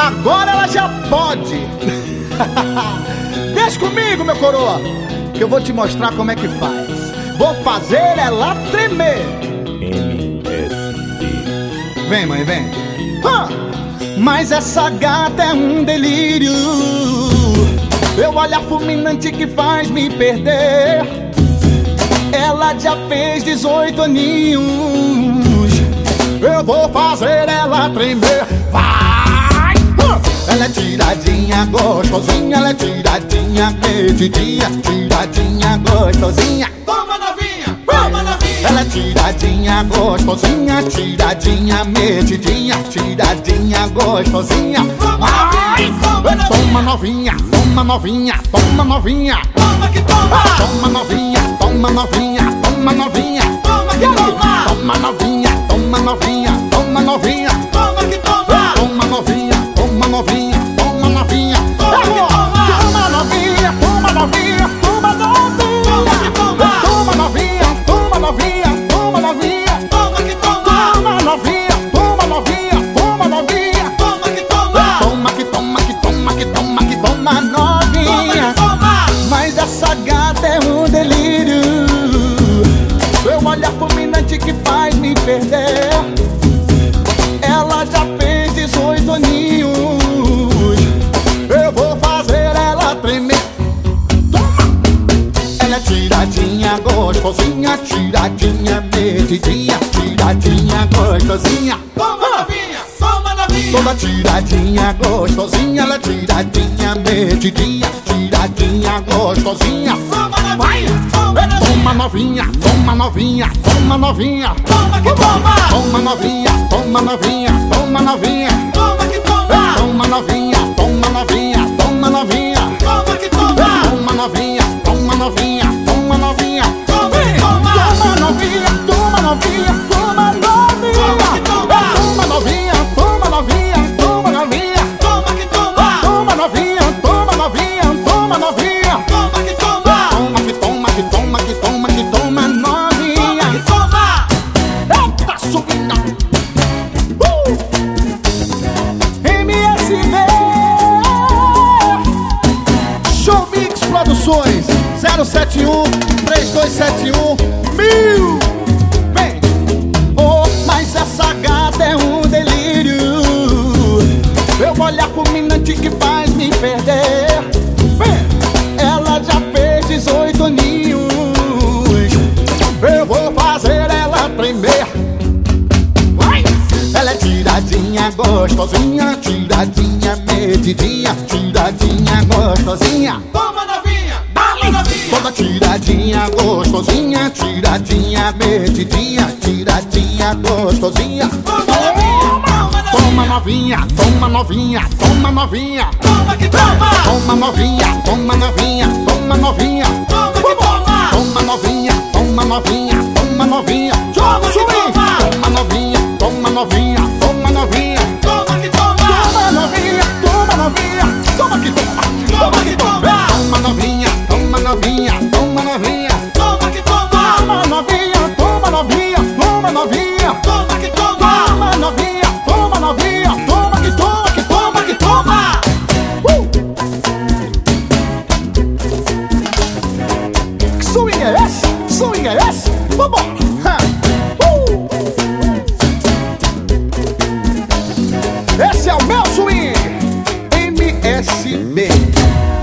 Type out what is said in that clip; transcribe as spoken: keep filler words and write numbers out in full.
Agora ela já pode. Deixa comigo, meu coroa, que eu vou te mostrar como é que faz. Vou fazer ela tremer. M S D. Vem, mãe, vem. Ah, mas essa gata é um delírio. Meu olhar fulminante que faz me perder. Ela já fez dezoito aninhos. Eu vou fazer ela tremer. Vai! Ela é tiradinha, gostosinha. Ela é tiradinha, metidinha. Tiradinha, gostosinha. Toma novinha, toma novinha. Ela é tiradinha, gostosinha. Tiradinha, metidinha. Tiradinha, gostosinha. Vai! Toma novinha, toma novinha, toma novinha. Toma que toma. Toma novinha, toma novinha, toma novinha. Toma que toma. Toma novinha, toma novinha, toma novinha. Toma que toma. Toma novinha, toma novinha, toma novinha. Toma que toma. Toma novinha, toma novinha, toma novinha. Toma que toma. Toma novinha, toma novinha, toma novinha. Toma que toma. Toma novinha, toma novinha, toma novinha. Toma que toma. Toma que toma, que toma, que toma, que toma novinha. Toma. Mas essa gata é um delírio. Seu olhar fulminante que faz me perder. Ela já fez dezoito aninhos. Eu vou fazer ela tremer. Toma! Ela é tiradinha, gostosinha. Tiradinha, metidinha. Tiradinha, gostosinha. Toma novinha, toma novinha. Toda tiradinha, gostosinha. Ela é tiradinha, metidinha. Tiradinha, gostosinha. Toma novinha, toma novinha. Toma novinha, toma novinha, toma novinha. Toma que toma. Toma novinha, toma novinha, toma novinha. Toma que toma. Toma novinha, toma novinha, toma novinha. Toma que toma. Toma novinha, toma novinha, toma novinha. Toma que toma. Toma novinha, toma novinha, toma novinha. Toma que toma. Toma novinha, toma novinha, toma novinha. Toma que toma. Toma novinha, toma novinha, toma novinha. Toma que toma. Toma que toma, que toma, que toma, que toma novinha. Toma que toma. Eita, subindo! Uh! M S D Show Mix Produções zero sete um, três dois sete um, mil. Vem! Oh, mas essa gata é um delírio. Meu olhar fulminante que faz me perder. Vem! Ela já fez dezoito aninhos. Eu vou fazer ela tremer. Vai! Ela é tiradinha, gostosinha. Tiradinha, metidinha. Tiradinha, gostosinha. Toma novinha, toma novinha. Toda tiradinha, gostosinha. Tiradinha, metidinha. Tiradinha, gostosinha. Toma novinha, Toma toma novinha. novinha, toma novinha, toma novinha. Toma que toma. Toma novinha, toma novinha, toma novinha. Toma que toma. Toma novinha, toma novinha, toma novinha. Toma que toma. Toma novinha, toma novinha, toma novinha. Toma que toma. Toma novinha, toma novinha, toma que toma. Toma que toma. Toma novinha, toma novinha, toma novinha. Toma que toma. Toma novinha, toma novinha, toma novinha. Toma que toma. Toma novinha, toma novinha, toma que toma, que toma, que toma. Uh! Que swing é esse? Swing é esse? Vambora! Ha! Uh! Esse é o meu swing! M S B